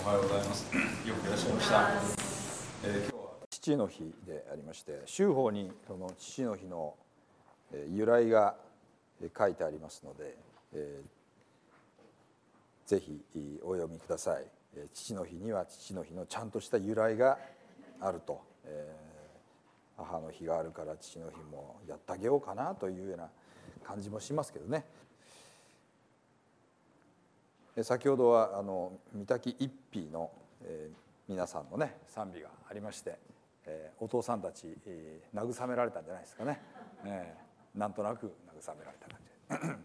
おはようございます。よくいらっしゃいました。今日は父の日でありまして、宗法にその父の日の由来が書いてありますので、ぜひお読みください。父の日には父の日のちゃんとした由来があると、母の日があるから父の日もやってあげようかなというような感じもしますけどね。先ほどは御嶽一匹の皆さんのね賛美がありまして、お父さんたち慰められたんじゃないですかね。なんとなく慰められた感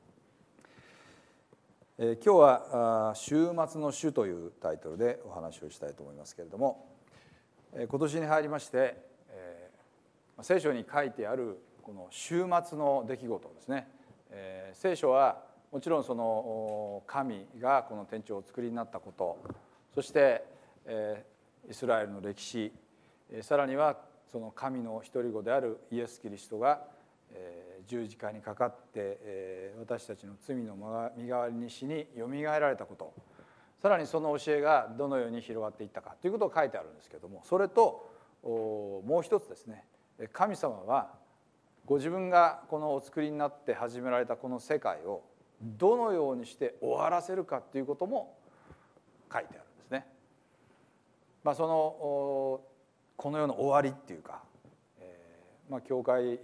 じ。今日は週末の主というタイトルでお話をしたいと思いますけれども、今年に入りまして聖書に書いてあるこの週末の出来事ですね。聖書はもちろんその神がこの天地をお作りになったこと、そしてイスラエルの歴史、さらにはその神の一人子であるイエス・キリストが十字架にかかって私たちの罪の身代わりに死によみがえられたこと、さらにその教えがどのように広がっていったかということを書いてあるんですけれども、それともう一つですね、神様はご自分がこのお作りになって始められたこの世界をどのようにして終わらせるかということも書いてあるんですね。そのこの世の終わりっていうか、教会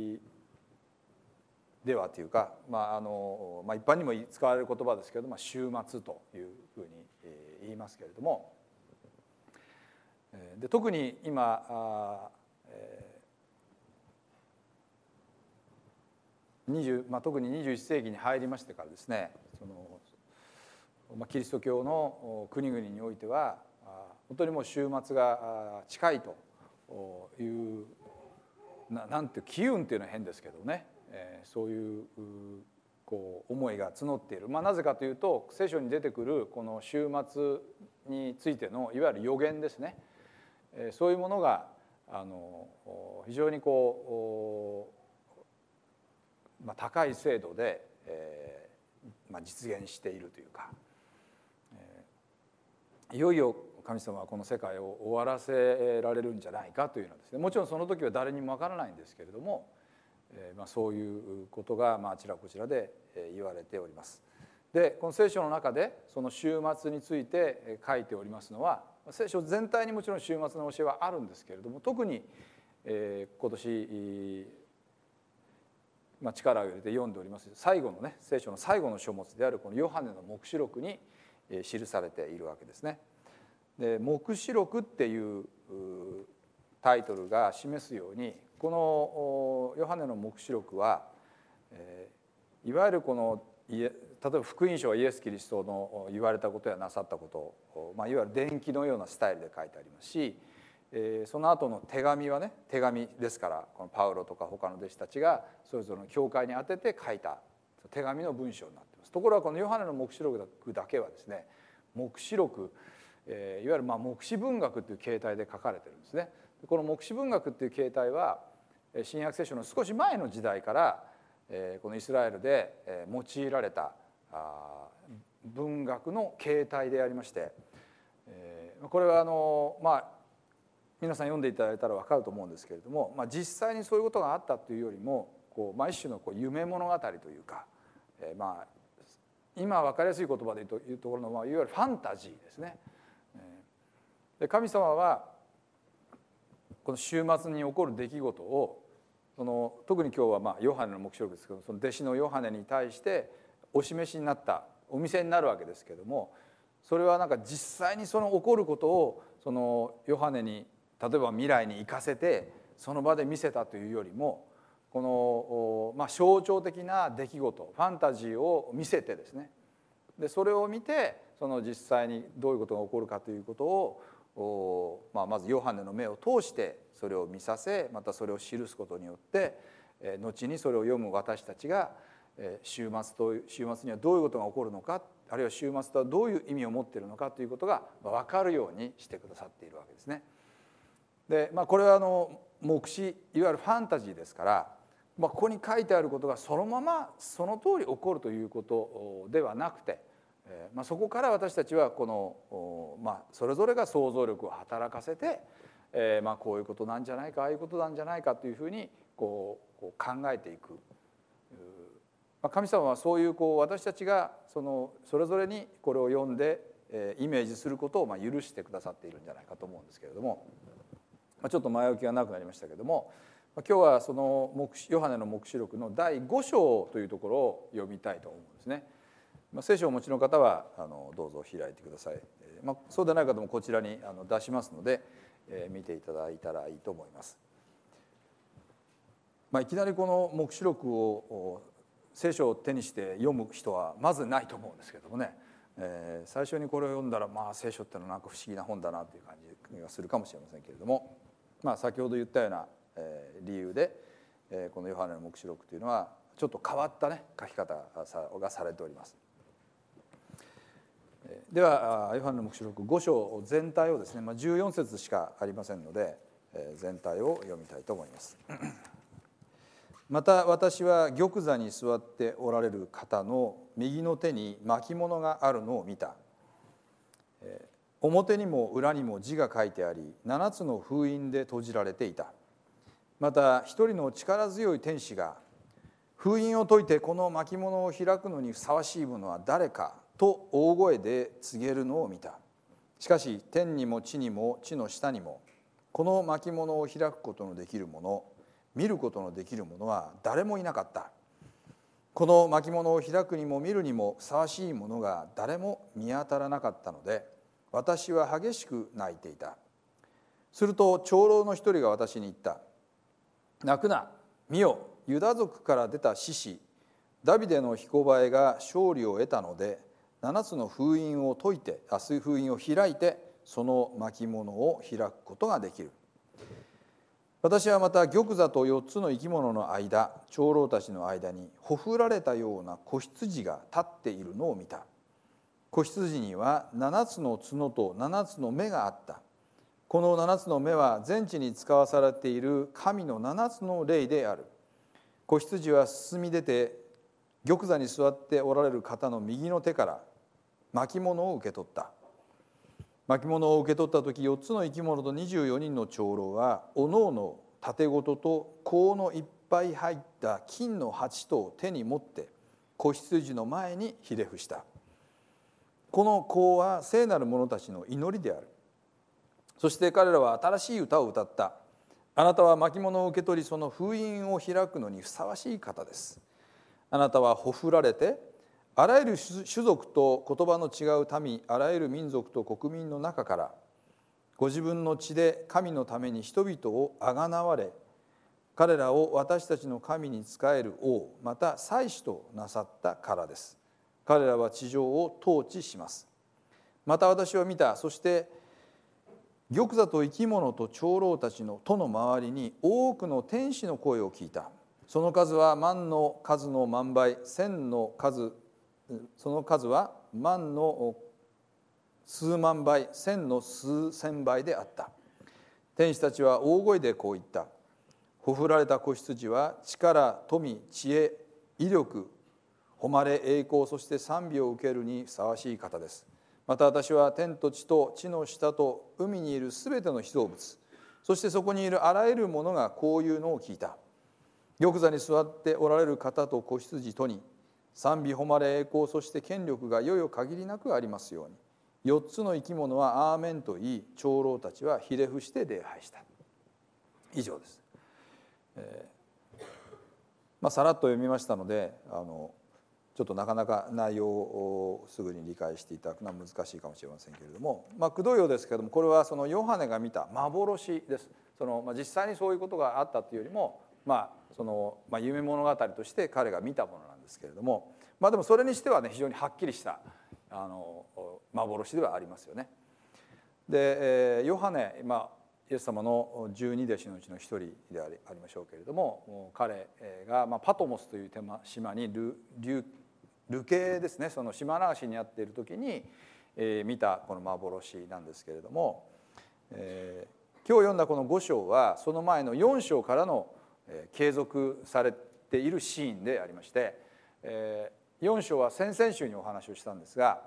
ではというか、一般にも使われる言葉ですけれども、終末というふうに言いますけれども、で特に今特に21世紀に入りましてからですね、キリスト教の国々においては本当にもう終末が近いというなんていう機運っていうのは変ですけどね、そういう思いが募っている。なぜかというと、聖書に出てくるこの終末についてのいわゆる予言ですね、そういうものが非常に高い精度で実現しているというか、いよいよ神様はこの世界を終わらせられるんじゃないかというのはですね、もちろんその時は誰にもわからないんですけれども、そういうことがあちらこちらで言われております。でこの聖書の中でその終末について書いておりますのは、聖書全体にもちろん終末の教えはあるんですけれども、特に今年力を入れて読んでおります最後のね、聖書の最後の書物であるこのヨハネの黙示録に記されているわけですね。で黙示録っていうタイトルが示すように、このヨハネの黙示録はいわゆるこの例えば福音書はイエス・キリストの言われたことやなさったことを、いわゆる伝記のようなスタイルで書いてありますし、その後の手紙はね、手紙ですから、このパウロとか他の弟子たちがそれぞれの教会に宛てて書いた手紙の文章になっています。ところがこのヨハネの黙示録だけはですね、黙示録、いわゆる黙示文学という形態で書かれてるんですね。この黙示文学という形態は新約聖書の少し前の時代からこのイスラエルで用いられた文学の形態でありまして、これは皆さん読んでいただいたら分かると思うんですけれども、実際にそういうことがあったというよりも一種の夢物語というか、今分かりやすい言葉で言うところのいわゆるファンタジーですね。で神様はこの終末に起こる出来事を特に今日はヨハネの黙示録ですけど、その弟子のヨハネに対してお示しになったお見せになるわけですけども、それは実際にその起こることをそのヨハネに例えば未来に行かせてその場で見せたというよりも、この象徴的な出来事、ファンタジーを見せてですね、でそれを見てその実際にどういうことが起こるかということをまずヨハネの目を通してそれを見させ、またそれを記すことによって後にそれを読む私たちが終末にはどういうことが起こるのか、あるいは終末とはどういう意味を持っているのかということが分かるようにしてくださっているわけですね。でこれは黙示、いわゆるファンタジーですから、ここに書いてあることがそのままその通り起こるということではなくて、 そこから私たちはこの、それぞれが想像力を働かせて、こういうことなんじゃないかああいうことなんじゃないかというふうにこう考えていく。神様はそういう私たちがそれぞれにこれを読んでイメージすることを許してくださっているんじゃないかと思うんですけれども、ちょっと前置きが長くなりましたけれども、今日はそのヨハネの黙示録の第5章というところを読みたいと思うんですね。聖書をお持ちの方はどうぞ開いてください。そうでない方もこちらに出しますので見ていただいたらいいと思います。いきなりこの黙示録を聖書を手にして読む人はまずないと思うんですけどもね、最初にこれを読んだら聖書ってのはなんか不思議な本だなという感じがするかもしれませんけれども、先ほど言ったような理由でこのヨハネの黙示録というのはちょっと変わった書き方がされております。ではヨハネの黙示録5章全体をですね、14節しかありませんので全体を読みたいと思います。また私は玉座に座っておられる方の右の手に巻物があるのを見た。表にも裏にも字が書いてあり、7つの封印で閉じられていた。また一人の力強い天使が、封印を解いてこの巻物を開くのにふさわしいものは誰かと大声で告げるのを見た。しかし天にも地にも地の下にもこの巻物を開くことのできる者、見ることのできる者は誰もいなかった。この巻物を開くにも見るにもふさわしいものが誰も見当たらなかったので、私は激しく泣いていた。すると長老の一人が私に言った。泣くな、見よ、ユダ族から出た獅子ダビデの彦バエが勝利を得たので、7つの封印を解いて、封印を開いてその巻物を開くことができる。私はまた玉座と4つの生き物の間、長老たちの間にほふられたような子羊が立っているのを見た。子羊には7つの角と7つの目があった。この7つの目は全地に使わされている神の7つの霊である。子羊は進み出て玉座に座っておられる方の右の手から巻物を受け取った。巻物を受け取った時、4つの生き物と24人の長老はおのおの盾ごとと香のいっぱい入った金の鉢とを手に持って子羊の前にひれ伏した。この香は聖なる者たちの祈りである。そして彼らは新しい歌を歌った。あなたは巻物を受け取り、その封印を開くのにふさわしい方です。あなたはほふられて、あらゆる種族と言葉の違う民、あらゆる民族と国民の中からご自分の血で神のために人々をあがなわれ、彼らを私たちの神に仕える王、また祭司となさったからです。彼らは地上を統治します。また私は見た。そして玉座と生き物と長老たちの戸の周りに多くの天使の声を聞いた。その数は万の数の万倍、千の数、その数は万の数万倍、千の数千倍であった。天使たちは大声でこう言った。ほふられた子羊は力、富、知恵、威力、誉れ、栄光、そして賛美を受けるにふさわしい方です。また私は天と地と地の下と海にいるすべての被造物、そしてそこにいるあらゆるものがこういうのを聞いた。玉座に座っておられる方と子羊とに賛美、誉れ、栄光、そして権力がいよいよ限りなくありますように。4つの生き物はアーメンと言い、長老たちはひれ伏して礼拝した。以上です。さらっと読みましたのでちょっとなかなか内容をすぐに理解していただくのは難しいかもしれませんけれども、くどいようですけれども、これはそのヨハネが見た幻です。実際にそういうことがあったというよりも、夢物語として彼が見たものなんですけれども、でもそれにしてはね、非常にはっきりした幻ではありますよね。でヨハネ、イエス様の12弟子のうちの一人でありましょうけれども、彼がパトモスという島に流刑ですね、その島流しにあっている時に見たこの幻なんですけれども、今日読んだこの5章はその前の4章からの継続されているシーンでありまして、4章は先々週にお話をしたんですが、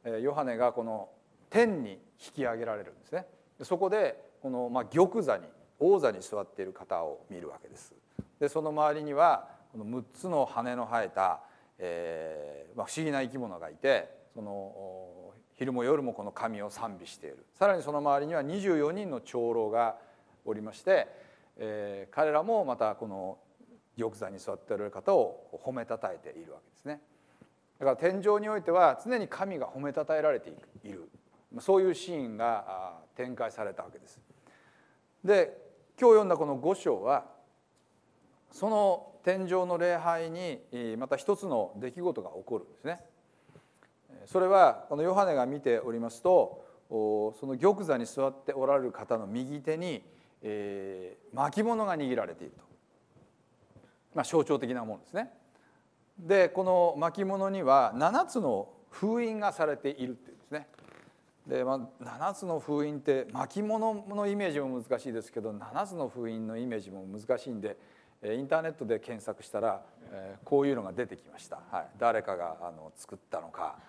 ヨハネがこの天に引き上げられるんですね。そこでこの玉座に王座に座っている方を見るわけです。でその周りにはこの6つの羽の生えた、不思議な生き物がいて、その昼も夜もこの神を賛美している。さらにその周りには24人の長老がおりまして、彼らもまたこの玉座に座っておられる方を褒めたたえているわけですね。だから天上においては常に神が褒めたたえられている、そういうシーンが展開されたわけです。で今日読んだこの5章はその天上の礼拝にまた一つの出来事が起こるんですね。それはこのヨハネが見ておりますと、その玉座に座っておられる方の右手に巻物が握られていると、象徴的なものですね。でこの巻物には7つの封印がされているっていうんですね。で7つの封印って巻物のイメージも難しいですけど、7つの封印のイメージも難しいんで、インターネットで検索したらこういうのが出てきました。はい、誰かが作ったのか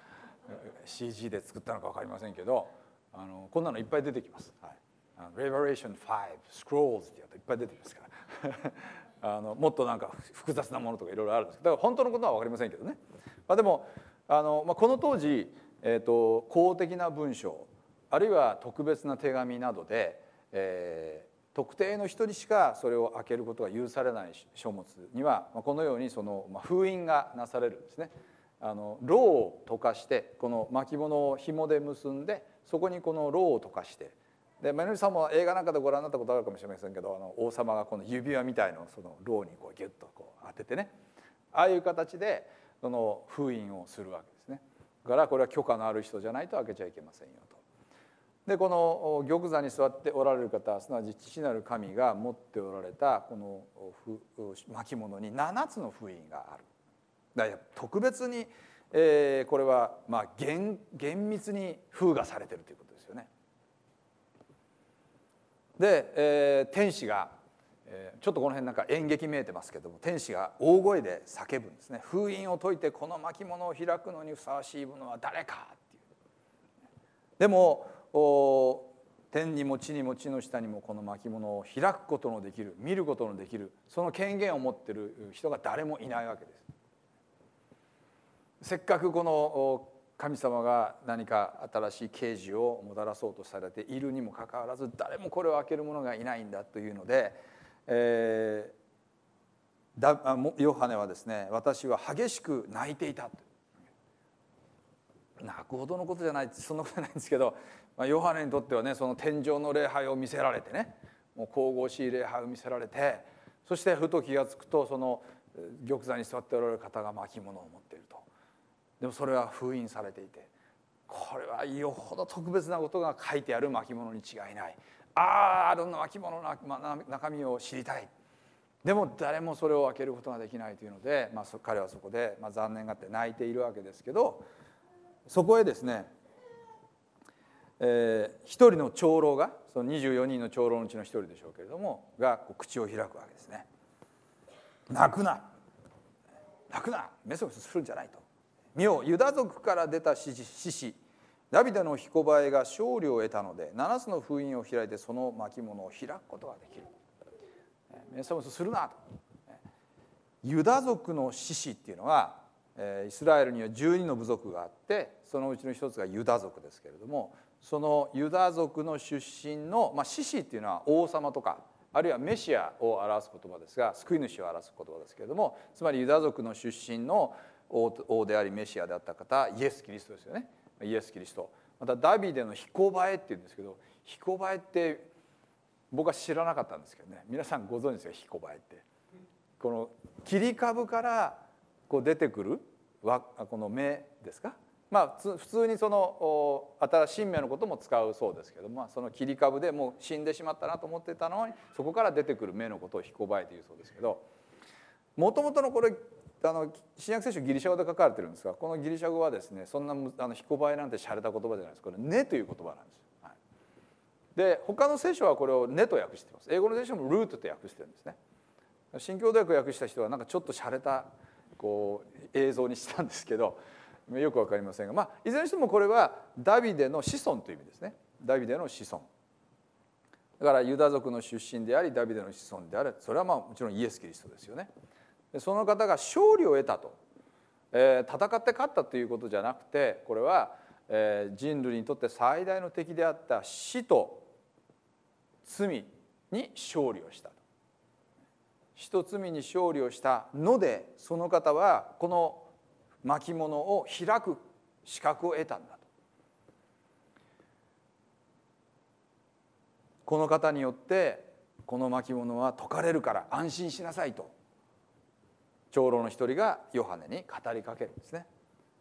CG で作ったのか分かりませんけど、こんなのいっぱい出てきます。はい、Revelation 5 Scrolls ってやるといっぱい出てきますからもっとなんか複雑なものとかいろいろあるんですけど、本当のことは分かりませんけどね。でもこの当時公的な文書あるいは特別な手紙などで、特定の人にしかそれを開けることが許されない書物にはこのようにその封印がなされるんですね。ろうを溶かしてこの巻物を紐で結んで、そこにこのろうを溶かして、でマヨネさんも映画なんかでご覧になったことあるかもしれませんけど、王様がこの指輪みたいのをそのろうにこうギュッとこう当ててね、ああいう形でその封印をするわけですね。だからこれは許可のある人じゃないと開けちゃいけませんよと。でこの玉座に座っておられる方、すなわち父なる神が持っておられたこの巻物に7つの封印がある。だから特別に、これは厳密に封がされているということですよね。で、天使がちょっとこの辺なんか演劇見えてますけども、天使が大声で叫ぶんですね。封印を解いてこの巻物を開くのにふさわしいものは誰かっていう。でも天にも地にも地の下にもこの巻物を開くことのできる、見ることのできる、その権限を持っている人が誰もいないわけです。せっかくこの神様が何か新しい啓示をもたらそうとされているにもかかわらず、誰もこれを開ける者がいないんだというので、ヨハネはですね、私は激しく泣いていた。泣くほどのことじゃない、そんなことじゃないんですけど、ヨハネにとってはね、その天上の礼拝を見せられてね、もう神々しい礼拝を見せられて、そしてふと気が付くとその玉座に座っておられる方が巻物を持っていると。でもそれは封印されていて、これはよほど特別なことが書いてある巻物に違いない。あの巻物の中身を知りたい。でも誰もそれを開けることができないというので、彼はそこで残念がって泣いているわけですけど、そこへですね、一人の長老が、その24人の長老のうちの一人でしょうけれどもが口を開くわけですね。泣くな、泣くな、メソメソするんじゃないと。見よ、ユダ族から出た獅子ダビデの彦映が勝利を得たので、7つの封印を開いてその巻物を開くことができる。メソメソするなと。ユダ族の獅子っていうのは、イスラエルには12の部族があって、そのうちの一つがユダ族ですけれども、そのユダ族の出身の、獅子っていうのは王様とかあるいはメシアを表す言葉ですが、救い主を表す言葉ですけれども、つまりユダ族の出身の王でありメシアであった方、イエス・キリストですよね。イエス・キリスト、またダビデの彦映っていうんですけど、彦映って僕は知らなかったんですけどね、皆さんご存知ですか？彦映ってこの切り株からこう出てくるこの芽ですか。普通にその新しい芽のことも使うそうですけども、その切り株でもう死んでしまったなと思ってたのに、そこから出てくる芽のことを彦映というそうですけど、もともとのこれ新約聖書ギリシャ語で書かれてるんですが、このギリシャ語はですね、そんな彦映なんて洒落た言葉じゃないです。これ根という言葉なんです。はい、で他の聖書はこれを根と訳しています。英語の聖書もルートと訳してるんですね。新共同訳を訳した人はなんかちょっと洒落たこう映像にしたんですけど、 よく分かりませんが、いずれにしてもこれはダビデの子孫という意味ですね。ダビデの子孫だからユダ族の出身でありダビデの子孫である。それはもちろんイエス・キリストですよね。でその方が勝利を得たと、戦って勝ったということじゃなくて、これは人類にとって最大の敵であった死と罪に勝利をしたと。死と罪に勝利をしたので、その方はこの巻物を開く資格を得たんだと。この方によってこの巻物は解かれるから安心しなさいと長老の一人がヨハネに語りかけるんですね。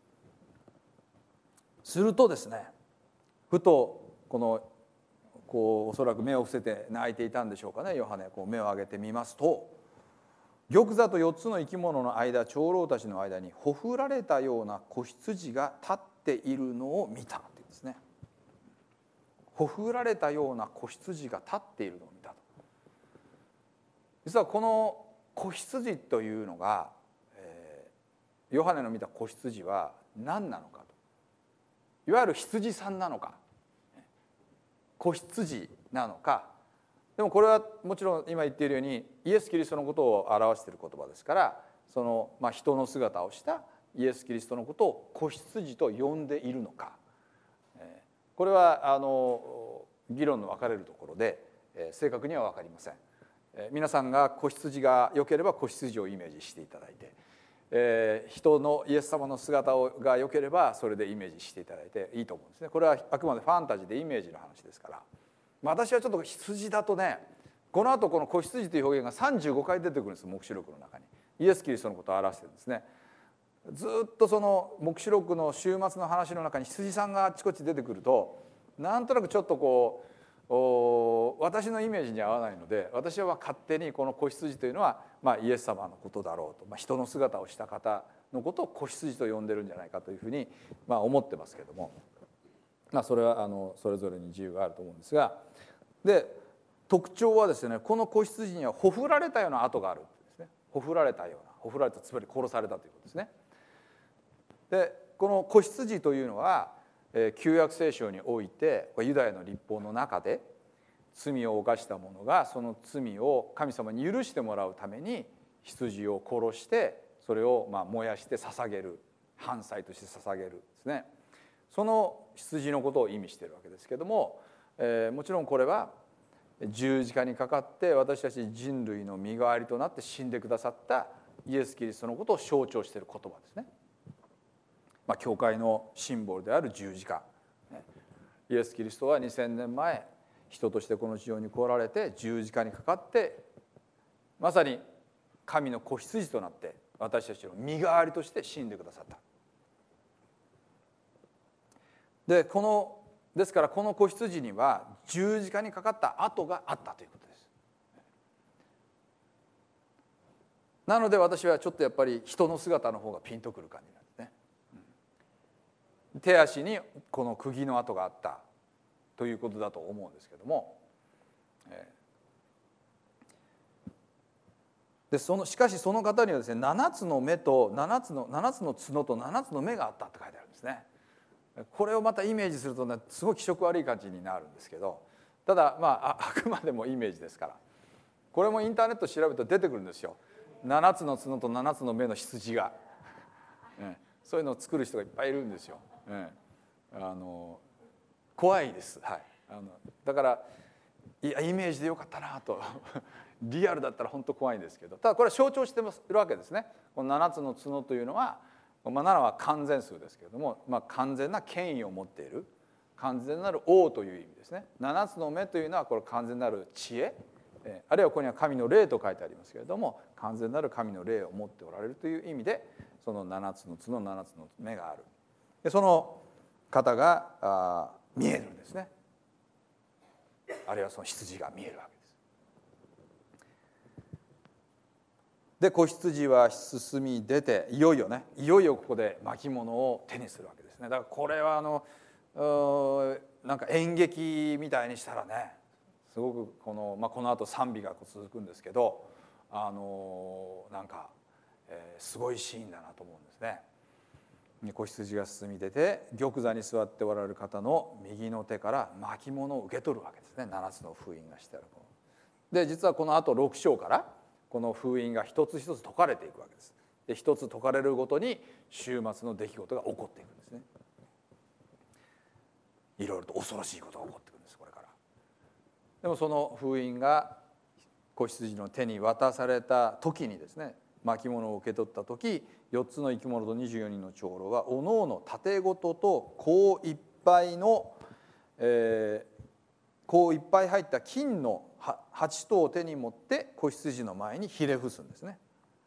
するとですね、ふとおそらく目を伏せて泣いていたんでしょうかね、ヨハネ目を上げてみますと、玉座と4つの生き物の間、長老たちの間にほふられたような子羊が立っているのを見たというんですね。ほふられたような子羊が立っているのを見たと。実はこの子羊というのが、ヨハネの見た子羊は何なのかと。いわゆる羊さんなのか、子羊なのか。でもこれはもちろん今言っているようにイエス・キリストのことを表している言葉ですから、その人の姿をしたイエス・キリストのことを子羊と呼んでいるのか、これは議論の分かれるところで正確には分かりません。皆さんが子羊が良ければ子羊をイメージしていただいて、人のイエス様の姿が良ければそれでイメージしていただいていいと思うんですね。これはあくまでファンタジーでイメージの話ですから。私はちょっと羊だとね、この後この子羊という表現が35回出てくるんです。黙示録の中にイエス・キリストのことを表してるんですね。ずっとその黙示録の終末の話の中に羊さんがあちこち出てくると、なんとなくちょっと私のイメージに合わないので、私は勝手にこの子羊というのはイエス様のことだろうと、人の姿をした方のことを子羊と呼んでるんじゃないかというふうに思ってますけれども、それはそれぞれに自由があると思うんですが、で特徴はですね、この子羊にはほふられたような跡があるんですね。ほふられたような、ほふられた、つまり殺されたということですね。でこの子羊というのは旧約聖書においてユダヤの律法の中で罪を犯した者がその罪を神様に許してもらうために羊を殺してそれを燃やして捧げる、燔祭として捧げるですね。その羊のことを意味しているわけですけども、もちろんこれは十字架にかかって私たち人類の身代わりとなって死んでくださったイエス・キリストのことを象徴している言葉ですね。教会のシンボルである十字架、イエス・キリストは2000年前人としてこの地上に来られて十字架にかかってまさに神の子羊となって私たちの身代わりとして死んでくださった。ですからこの子羊には十字架にかかった跡があったということです。なので私はちょっとやっぱり人の姿の方がピンとくる感じなんですね。手足にこの釘の跡があったということだと思うんですけども、しかしその方にはですね、7つの目と7つの角と7つの目があったって書いてあるんですね。これをまたイメージするとね、すごい気色悪い感じになるんですけど、ただあくまでもイメージですから、これもインターネット調べると出てくるんですよ。7つの角と7つの目の羊が、そういうのを作る人がいっぱいいるんですよ。怖いです、はい、だからイメージでよかったなとリアルだったら本当怖いんですけど、ただこれは象徴しているわけですね。この7つの角というのは、7は完全数ですけれども、完全な権威を持っている完全なる王という意味ですね。7つの目というのはこれ完全なる知恵、あるいはここには神の霊と書いてありますけれども、完全なる神の霊を持っておられるという意味で、その7つの角7つの目がある。でその方が見えるんですね。あるいはその羊が見えるわけです。で子羊は進み出て、いよいよここで巻物を手にするわけですね。だからこれはなんか演劇みたいにしたらね、すごくこの後賛美が続くんですけど、なんかすごいシーンだなと思うんですね。 子羊が進み出て玉座に座っておられる方の右の手から巻物を受け取るわけですね。7つの封印がしてあるもので、実はこのあと6章からこの封印が一つ一つ解かれていくわけです。で一つ解かれるごとに終末の出来事が起こっていくんですね。いろいろと恐ろしいことが起こってくるんです、これから。でもその封印が子羊の手に渡された時にですね、巻物を受け取った時、4つの生き物と24人の長老はおのおの盾ごとと甲いっぱいの、甲いっぱい入った金の鉢とを手に持って子羊の前にひれ伏すんですね。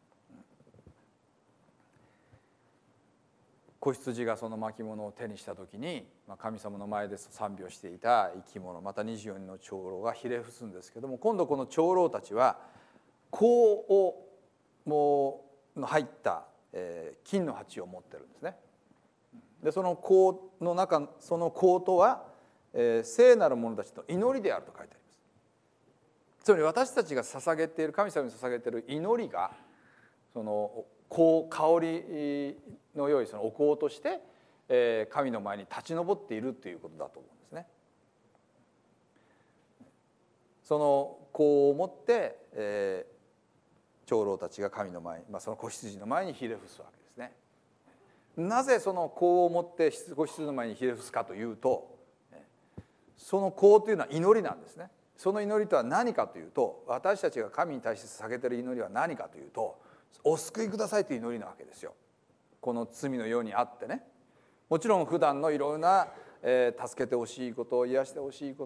子羊がその巻物を手にした時に、神様の前で賛美をしていた生き物、また24人の長老がひれ伏すんですけども、今度この長老たちは甲をもう入った金の鉢を持ってるんですね。でその甲の中、その甲とは聖なる者たちの祈りであると書いてあります。つまり私たちが捧げている、神様に捧げている祈りがその香りの良いそのお香として神の前に立ち上っているということだと思うんですね。その香を持って長老たちが神の前に、その子羊の前にひれ伏すわけですね。なぜその香を持って子羊の前にひれ伏すかというと、その香というのは祈りなんですね。その祈りとは何かというと、私たちが神に対して捧げている祈りは何かというと、お救いくださいという祈りなわけですよ。この罪の世にあってね、もちろん普段のいろんな助けてほしいこと、癒してほしいこと、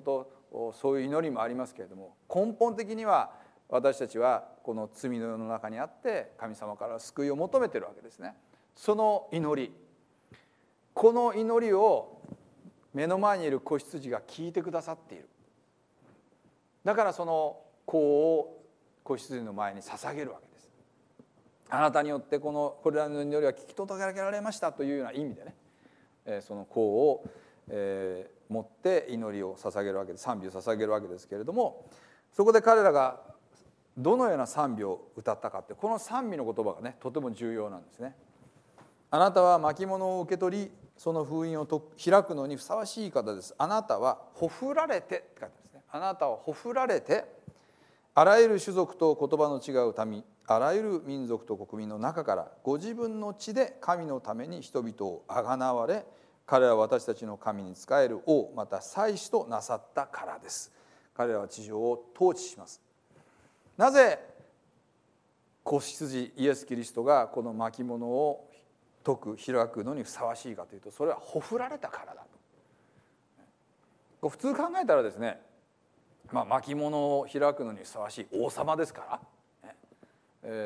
そういう祈りもありますけれども、根本的には私たちはこの罪の世の中にあって神様から救いを求めているわけですね。その祈り、この祈りを目の前にいる子羊が聞いてくださっている。だからその香を子羊の前に捧げるわけです。あなたによってこれらの祈りは聞き届けられましたというような意味でね、その香を持って祈りを捧げるわけです。賛美を捧げるわけですけれども、そこで彼らがどのような賛美を歌ったかって、この賛美の言葉がねとても重要なんですね。あなたは巻物を受け取り、その封印を開くのにふさわしい方です。あなたはほふられてって書いてますね。あなたはほふられて、あらゆる種族と言葉の違う民、あらゆる民族と国民の中からご自分の地で神のために人々をあがなわれ、彼らは私たちの神に仕える王、また祭司となさったからです。彼らは地上を統治します。なぜ子羊イエス・キリストがこの巻物を解く開くのにふさわしいかというと、それはほふられたからだと。普通考えたらですね、巻物を開くのにふさわしい王様ですから、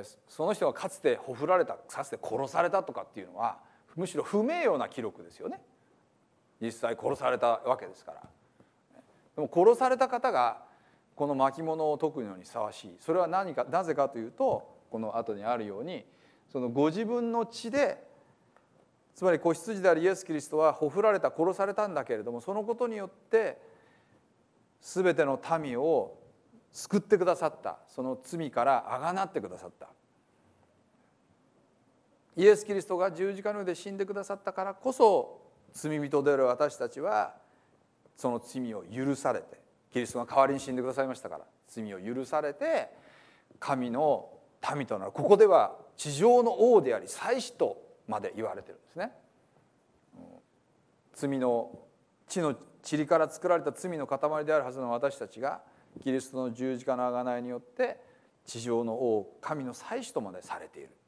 その人がかつてほふられた、かつて殺されたとかっていうのはむしろ不名誉な記録ですよね。実際殺されたわけですから。でも殺された方がこの巻物を解くのにふさわしい。それはなぜかというと、この後にあるように、そのご自分の血で、つまり子羊であるイエス・キリストはほふられた、殺されたんだけれども、そのことによって全ての民を救ってくださった。その罪からあがなってくださった。イエス・キリストが十字架の上で死んでくださったからこそ、罪人である私たちはその罪を許されて、キリストが代わりに死んでくださいましたから、罪を許されて神の民となる。ここでは地上の王であり祭司とまで言われてるんですね。罪の地の塵から作られた罪の塊であるはずの私たちが、キリストの十字架の贖いによって地上の王、神の祭司とまでされている。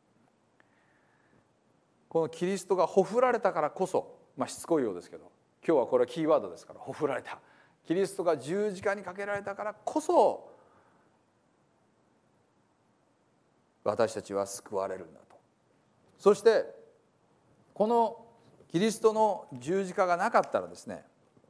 このキリストがほふられたからこそ、しつこいようですけど、今日はこれはキーワードですから、ほふられた。キリストが十字架にかけられたからこそ、私たちは救われるんだと。そしてこのキリストの十字架がなかったらですね、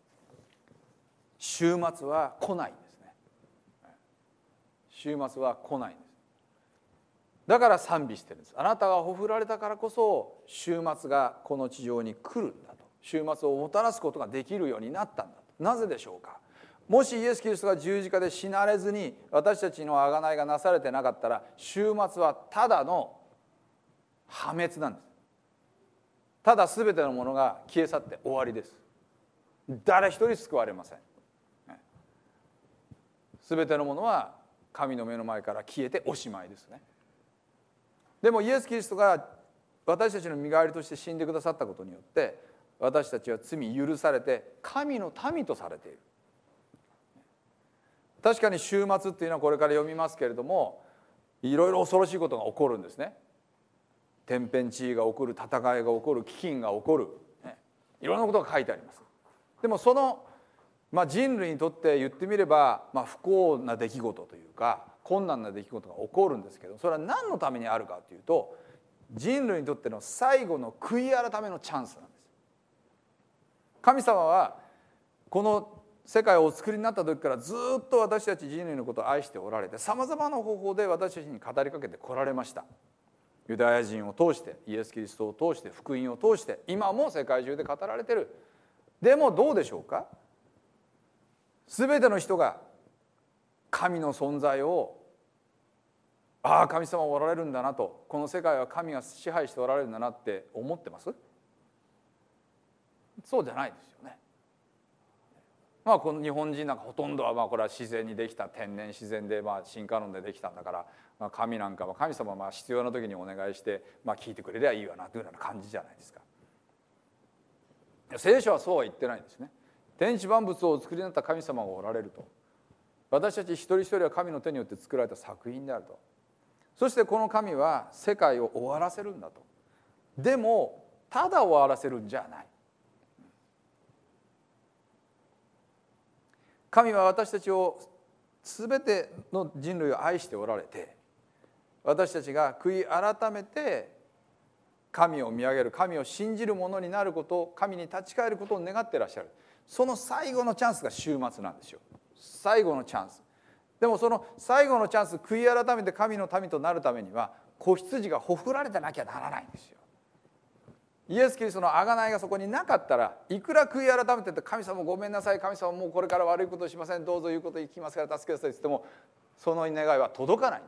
終末は来ないんですね。終末は来ないんです。だから賛美してるんです。あなたがほふられたからこそ終末がこの地上に来るんだと。終末をもたらすことができるようになったんだと。なぜでしょうか。もしイエス・キリストが十字架で死なれずに私たちの贖いがなされてなかったら、終末はただの破滅なんです。 ただ全てのものが消え去って終わりです。誰一人救われません。全てのものは神の目の前から消えておしまいですね。でもイエス・キリストが私たちの身代わりとして死んでくださったことによって私たちは罪許されて神の民とされている。確かに終末っていうのはこれから読みますけれども、いろいろ恐ろしいことが起こるんですね。天変地異が起こる、戦いが起こる、飢饉が起こる、いろんなことが書いてあります。でもその、人類にとって言ってみれば、不幸な出来事というか困難な出来事が起こるんですけど、それは何のためにあるかというと、人類にとっての最後の悔い改めのチャンスなんです。神様はこの世界をお作りになった時からずっと私たち人類のことを愛しておられて、さまざまな方法で私たちに語りかけてこられました。ユダヤ人を通して、イエス・キリストを通して、福音を通して、今も世界中で語られている。でもどうでしょうか。全ての人が神の存在を、ああ神様はおられるんだなと、この世界は神が支配しておられるんだなって思ってます？そうじゃないですよね。この日本人なんかほとんどはこれは自然にできた、天然自然で進化論でできたんだから、神なんかは神様は必要な時にお願いして聞いてくれりゃいいわなというような感じじゃないですか。聖書はそうは言ってないんですね。天地万物をお作りになった神様がおられると。私たち一人一人は神の手によって作られた作品であると。そしてこの神は世界を終わらせるんだと。でもただ終わらせるんじゃない。神は私たちを全ての人類を愛しておられて、私たちが悔い改めて神を見上げる、神を信じる者になること、神に立ち返ることを願っていらっしゃる。その最後のチャンスが終末なんですよ。最後のチャンス。でもその最後のチャンス、悔い改めて神の民となるためには子羊がほふられてなきゃならないんですよ。イエス・キリストの贖いがそこになかったら、いくら悔い改めてて、神様ごめんなさい、神様もうこれから悪いことしません、どうぞ言うこと言きますから助けてくださいって言っても、その願いは届かないん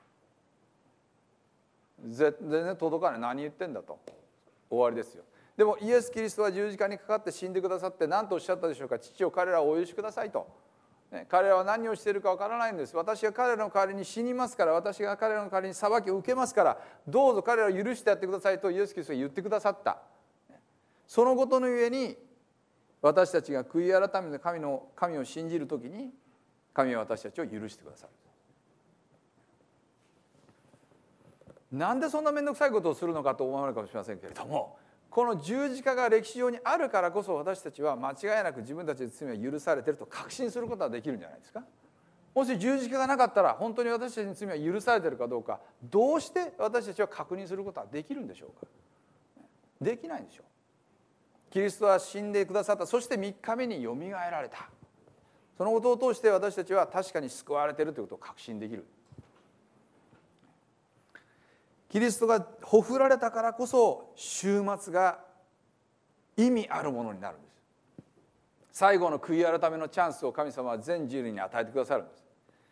です。全然届かない。何言ってんだと、終わりですよ。でもイエス・キリストは十字架にかかって死んでくださって、何とおっしゃったでしょうか。父よ、彼らをお許しくださいと。彼らは何をしているかわからないんです。私が彼らの代わりに死にますから、私が彼らの代わりに裁きを受けますから、どうぞ彼らを許してやってくださいとイエス・キリストが言ってくださった。そのことのゆえに、私たちが悔い改めて神を信じるときに、神は私たちを許してくださる。なんでそんな面倒くさいことをするのかと思われるかもしれませんけれども、この十字架が歴史上にあるからこそ、私たちは間違いなく自分たちの罪は許されていると確信することができるんじゃないですか。もし十字架がなかったら、本当に私たちの罪は許されているかどうか、どうして私たちは確認することはできるんでしょうか。できないんでしょう。キリストは死んでくださった。そして3日目によみがえられた。そのことを通して私たちは確かに救われているということを確信できる。キリストがほふられたからこそ、終末が意味あるものになるんです。最後の悔い改めのチャンスを神様は全人類に与えてくださるんです。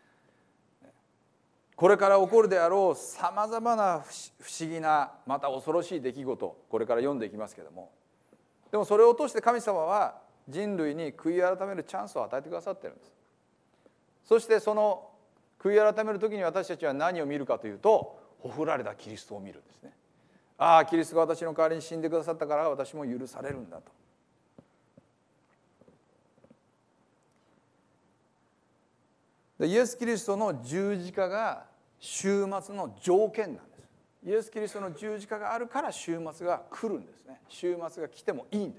これから起こるであろうさまざまな不思議な、また恐ろしい出来事、これから読んでいきますけれども、でもそれを通して神様は人類に悔い改めるチャンスを与えてくださっているんです。そしてその悔い改める時に私たちは何を見るかというと、ほふられたキリストを見るんですね。ああ、キリストが私の代わりに死んでくださったから私も許されるんだと。でイエス・キリストの十字架が終末の条件なんです。イエス・キリストの十字架があるから終末が来るんですね。終末が来てもいいんです。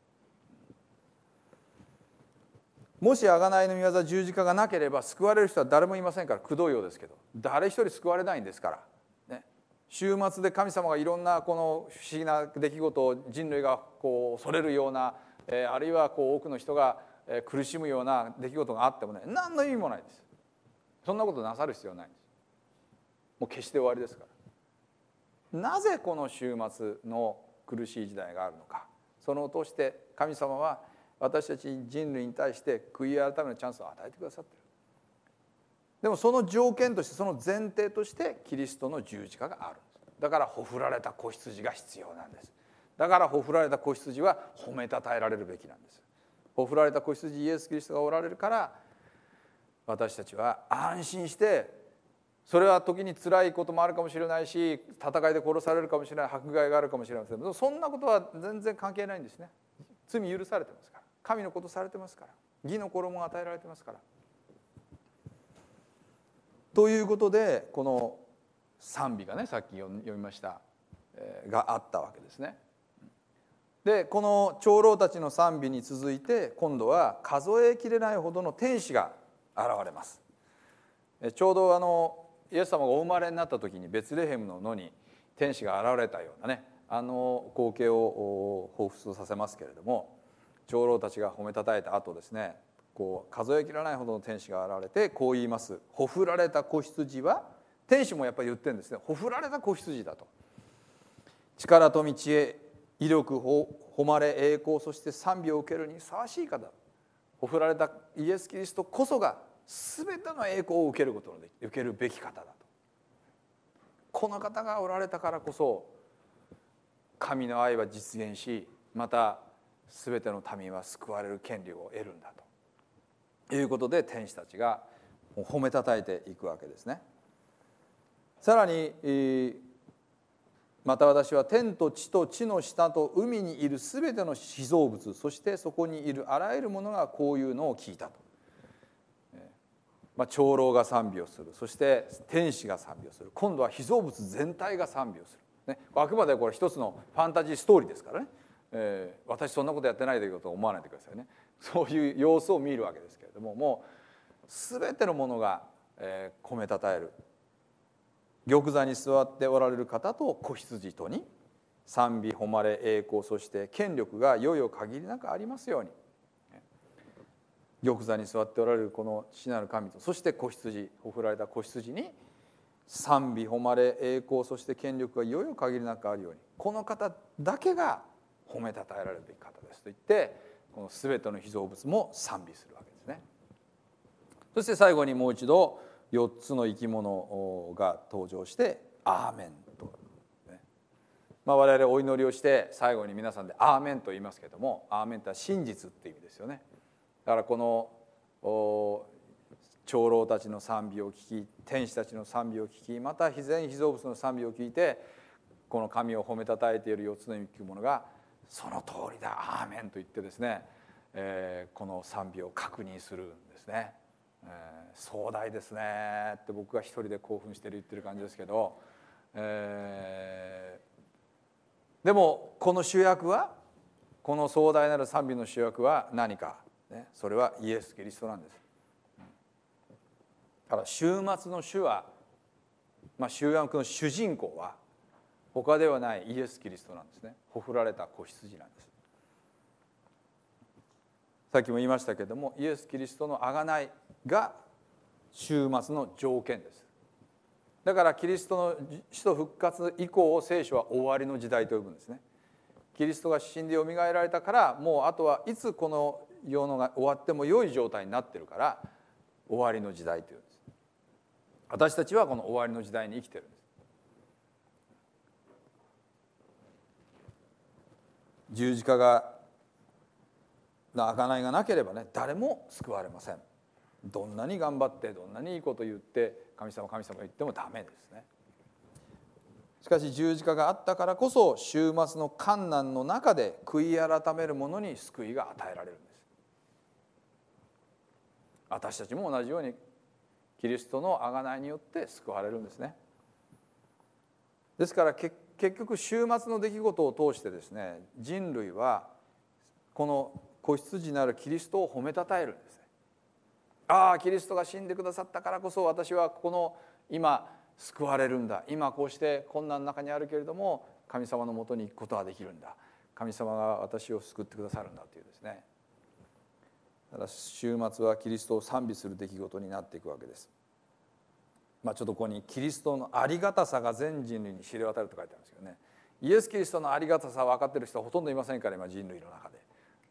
もし贖いの御業、十字架がなければ救われる人は誰もいませんから、くどいようですけど、誰一人救われないんですからね。終末で神様がいろんなこの不思議な出来事を人類が恐れるような、あるいは多くの人が苦しむような出来事があってもね、何の意味もないです。そんなことなさる必要はないんです。もう決して終わりですから。なぜこの終末の苦しい時代があるのか、そのを通して神様は私たち人類に対して悔い改めのチャンスを与えてくださっている。でもその条件として、その前提としてキリストの十字架があるんです。だからほふられた子羊が必要なんです。だだからほふられた子羊は褒めたたえられるべきなんです。ほふられた子羊イエス・キリストがおられるから私たちは安心して、それは時に辛いこともあるかもしれないし、戦いで殺されるかもしれない、迫害があるかもしれませんけど、そんなことは全然関係ないんですね。罪許されてますから、神のことされてますから、義の衣が与えられてますから。ということでこの賛美がね、さっき読みました、があったわけですね。でこの長老たちの賛美に続いて今度は数えきれないほどの天使が現れます。ちょうどイエス様がお生まれになった時にベツレヘムの野に天使が現れたようなね、光景を彷彿とさせますけれども、長老たちが褒めたたえた後ですね、こう数えきれないほどの天使が現れてこう言います。ほふられた子羊は、天使もやっぱり言ってるんですね。ほふられた子羊だと。力と知恵、威力、誉れ、栄光、そして賛美を受けるにふさわしい方、ほふられたイエス・キリストこそが全ての栄光を受けるべき方だと。この方がおられたからこそ神の愛は実現し、また全ての民は救われる権利を得るんだということで、天使たちが褒めたたえていくわけですね。さらにまた私は天と地と地の下と海にいるすべての被造物、そしてそこにいるあらゆるものがこういうのを聞いたと。長老が賛美をする、そして天使が賛美をする、今度は被造物全体が賛美をする、ね、あくまでこれ一つのファンタジーストーリーですからね、私そんなことやってないということを思わないでくださいね。そういう様子を見るわけですけれども、もう全てのものが褒めたたえる。玉座に座っておられる方と子羊とに賛美、誉れ、栄光、そして権力がいよいよ限りなくありますように。玉座に座っておられるこの父なる神と、そして子羊、ほふられた子羊に賛美、誉れ、栄光、そして権力がいよいよ限りなくあるように、この方だけが褒めたたえられるべき方ですと言って、この全ての被造物も賛美するわけですね。そして最後にもう一度4つの生き物が登場してアーメンと、我々お祈りをして最後に皆さんでアーメンと言いますけれども、アーメンとは真実っていう意味ですよね。だからこの長老たちの賛美を聞き、天使たちの賛美を聞き、また全被造物の賛美を聞いて、この神を褒めたたえている4つの生き物がその通りだアーメンと言ってですね、この賛美を確認するんですね。壮大ですねって僕が一人で興奮して言ってる感じですけど、でもこの主役は、この壮大なる賛美の主役は何か、ね、それはイエス・キリストなんです。だから終末の主は、集約の主人公は他ではないイエス・キリストなんですね。ほふられた子羊なんです。さっきも言いましたけれども、イエス・キリストの贖いが終末の条件です。だからキリストの死と復活以降を聖書は終わりの時代と呼ぶんですね。キリストが死んでよみがえられたから、もうあとはいつこの世のが終わっても良い状態になってるから終わりの時代というんです。私たちはこの終わりの時代に生きてるんです。十字架が贖いがなければね、誰も救われません。どんなに頑張ってどんなにいいこと言って神様神様言ってもダメですね。しかし十字架があったからこそ、終末の患難の中で悔い改める者に救いが与えられるんです。私たちも同じようにキリストの贖いによって救われるんですね。ですから結局終末の出来事を通してですね、人類はこの子羊なるキリストを褒めたたえるんですね。ああ、キリストが死んでくださったからこそ私はこの今救われるんだ。今こうして困難の中にあるけれども神様のもとに行くことができるんだ。神様が私を救ってくださるんだというですね。だから終末はキリストを賛美する出来事になっていくわけです。ちょっとここにキリストのありがたさが全人類に知れ渡ると書いてあるんですけどね。イエス・キリストのありがたさは分かっている人はほとんどいませんから、今人類の中で。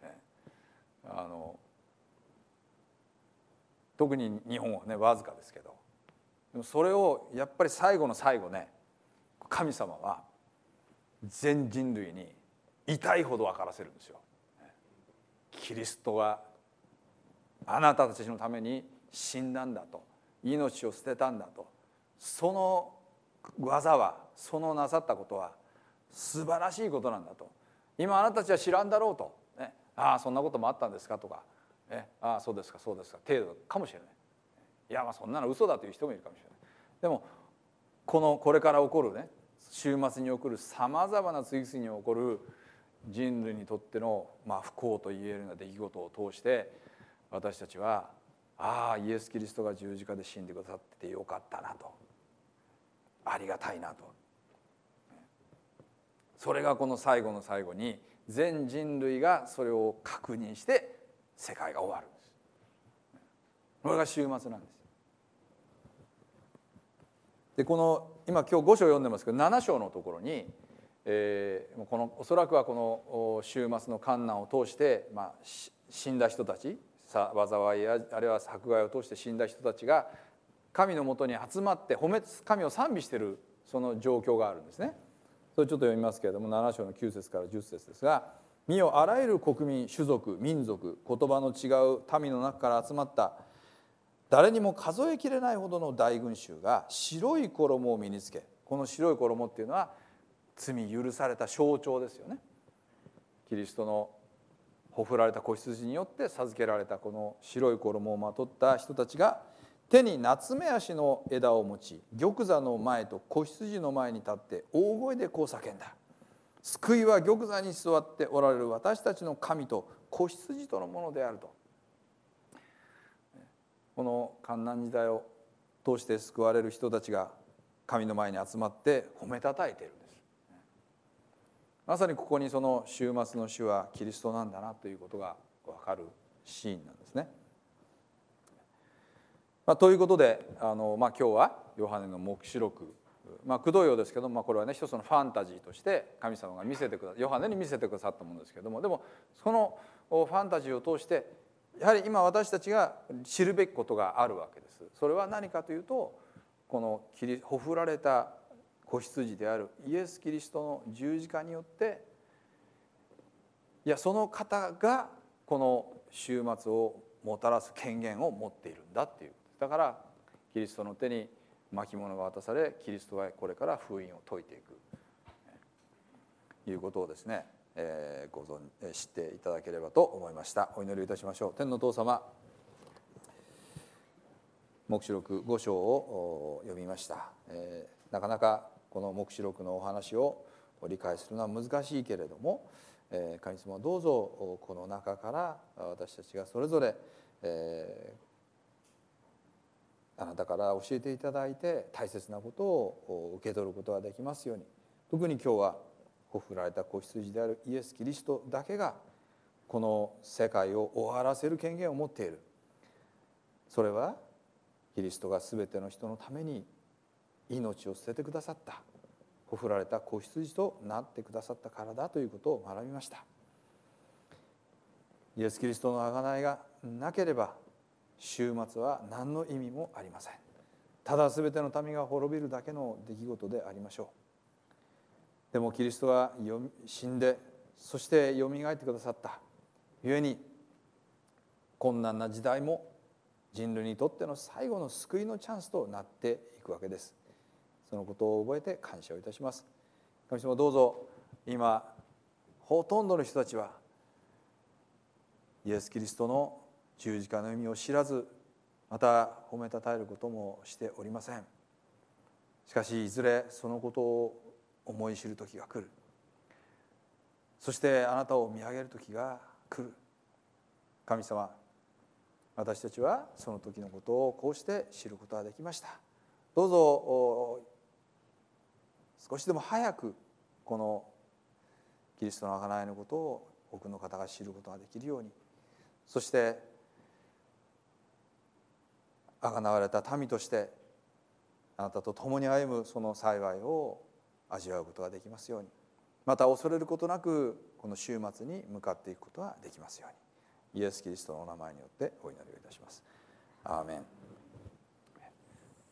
特に日本はねわずかですけど、でもそれをやっぱり最後の最後ね、神様は全人類に痛いほど分からせるんですよ。キリストがあなたたちのために死んだんだと、命を捨てたんだと、その技は、そのなさったことは素晴らしいことなんだと。今あなたたちは知らんだろうと、ね、ああそんなこともあったんですかとか、ああそうですかそうですか程度かもしれない。いやそんなの嘘だという人もいるかもしれない。でもこれから起こるね、週末に起こるさまざまな次々に起こる人類にとっての、不幸と言えるような出来事を通して、私たちはイエス・キリストが十字架で死んでくださっててよかったなと、ありがたいなと。それがこの最後の最後に全人類がそれを確認して世界が終わるんです。これが終末なんです。で今日5章読んでますけど、7章のところに、おそらくはこの終末の患難を通して、死んだ人たち、災いやあるいは迫害を通して死んだ人たちが神のもとに集まって神を賛美しているその状況があるんですね。それちょっと読みますけれども、7章の9節から10節ですが、見よあらゆる国民、種族、民族、言葉の違う民の中から集まった誰にも数えきれないほどの大群衆が白い衣を身につけ、この白い衣っていうのは罪許された象徴ですよね。キリストのほふられた子羊によって授けられたこの白い衣をまとった人たちが、手にナツメヤシの枝を持ち、玉座の前と子羊の前に立って大声でこう叫んだ。救いは玉座に座っておられる私たちの神と子羊とのものであると。この患難時代を通して救われる人たちが神の前に集まって褒めたたえているんです。まさにここにその終末の主はキリストなんだなということが分かるシーンなんですね。ということで今日はヨハネの黙示録、くどいようですけど、これはね一つのファンタジーとして神様がヨハネに見せてくださったものですけども、でもそのファンタジーを通してやはり今私たちが知るべきことがあるわけです。それは何かというと、このほふられた子羊であるイエス・キリストの十字架によって、その方がこの終末をもたらす権限を持っているんだっていう。だからキリストの手に巻物が渡され、キリストがこれから封印を解いていくということをですね、知っていただければと思いました。お祈りいたしましょう。天のお父様、黙示録5章を読みました。なかなかこの黙示録のお話を理解するのは難しいけれども、神様どうぞこの中から私たちがそれぞれ、あなたから教えていただいて大切なことを受け取ることができますように。特に今日はほふられた子羊であるイエス・キリストだけがこの世界を終わらせる権限を持っている。それはキリストが全ての人のために命を捨ててくださった、ほふられた子羊となってくださったからだということを学びました。イエス・キリストの贖いがなければ終末は何の意味もありません。ただ全ての民が滅びるだけの出来事でありましょう。でもキリストは死んで、そしてよみがえってくださったゆえに、困難な時代も人類にとっての最後の救いのチャンスとなっていくわけです。そのことを覚えて感謝をいたします。神様どうぞ、今ほとんどの人たちはイエス・キリストの十字架の意味を知らず、また褒めたたえることもしておりません。しかしいずれそのことを思い知る時が来る。そしてあなたを見上げる時が来る。神様、私たちはその時のことをこうして知ることができました。どうぞ少しでも早くこのキリストの贖いのことを多くの方が知ることができるように、そして贖われた民としてあなたと共に歩むその幸いを味わうことができますように、また恐れることなくこの終末に向かっていくことができますように、イエス・キリストのお名前によってお祈りをいたします。アーメン。